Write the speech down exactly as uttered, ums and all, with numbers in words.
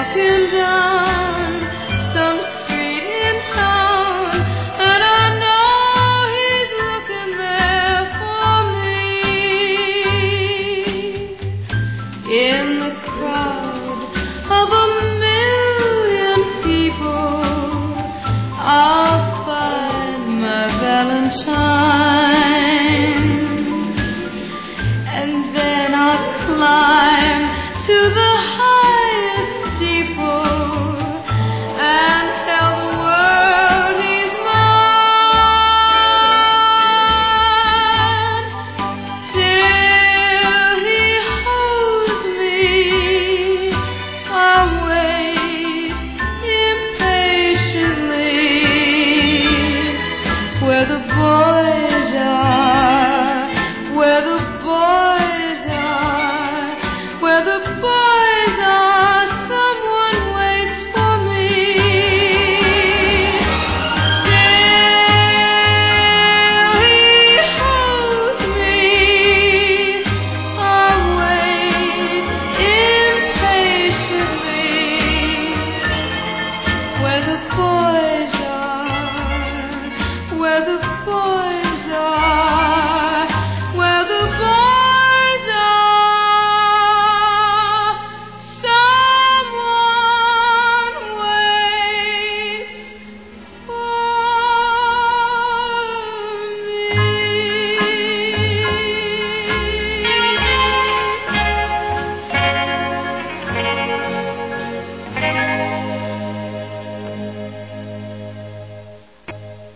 walking down some street in town, and I know he's looking there for me. In the crowd of a million people, I'll find my Valentine, and then I'll climb to the highest steeple and tell the world he's mine. Till he holds me, I'll wait impatiently where the boys are, where the boys are, where the boys are, someone waits for me. Till he holds me, I'll wait impatiently where the boys are, where the boys